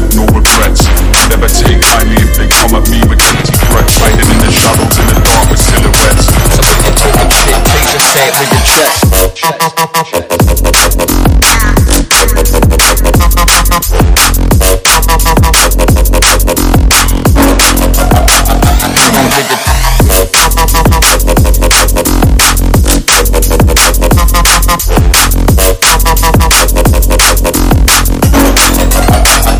left no regrets. Never take kindly if they come at me with empty threats. Hiding in the shadows, in the dark with silhouettes. So we can take a kick, things just ain't with your chest.